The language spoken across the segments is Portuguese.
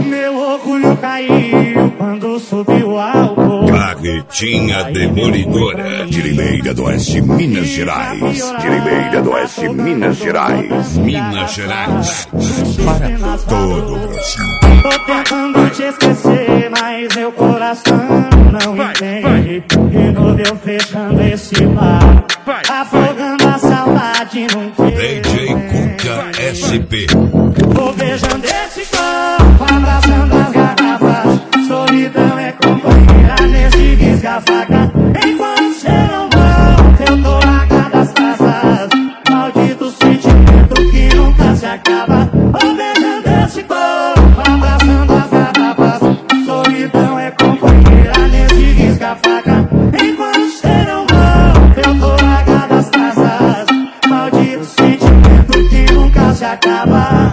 Meu orgulho caiu quando subiu o álcool. Carretinha Demolidora. De Limeira do Oeste, Minas Gerais. De Limeira do Oeste, Minas Gerais. Minas Gerais. Para todo o Brasil. Tô tentando te esquecer, mas meu coração não entende. De novo eu fechando esse bar, afogando a saudade num DJ Cuca SP. vou beijando esse corpo, abraçando as garrafas. Solidão é companheira nesse risca-faca. Enquanto cê não volta, eu tô largado as taças. Maldito sentimento que nunca se acaba. Vou beijando esse corpo, abraçando as garrafas. Solidão é companheira nesse risca-faca. Enquanto cê não volta, eu tô largado as taças. Maldito sentimento que nunca se acaba.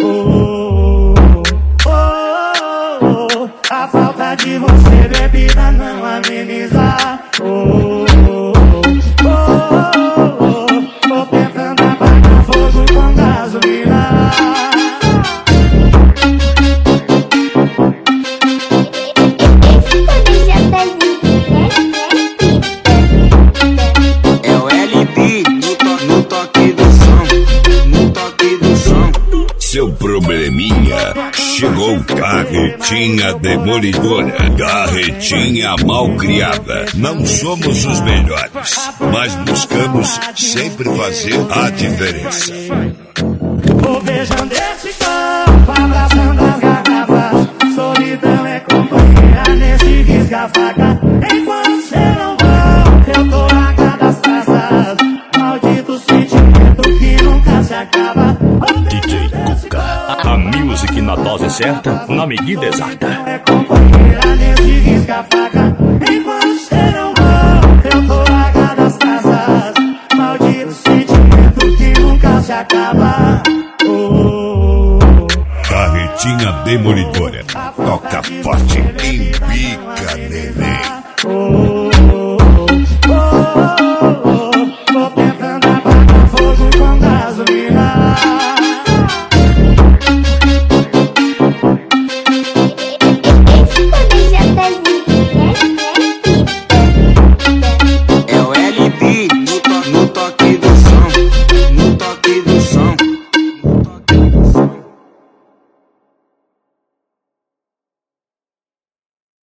A falta de você, bebida, não ameniza. Tô tentando apagar fogo com gasolina. É o LB no toque do som, no toque do som. Seu probleminha chegou. Carretinha Demolidora. Carretinha malcriada. Não somos os melhores, mas buscamos sempre fazer a diferença. Vou beijando esse corpo, abraçando as garrafas. Solidão é companheira nesse risca-faca. Enquanto cê não volta, eu tô largado as taças. Maldito sentimento que nunca se acaba. DJ Cuca, a music na dose certa, na medida exata. É companheira nesse risca-faca. Enquanto cê não volta, eu tô largado as taças. Maldito sentimento que nunca se acaba. Carretinha Demolidora. Toca forte, embica, neném.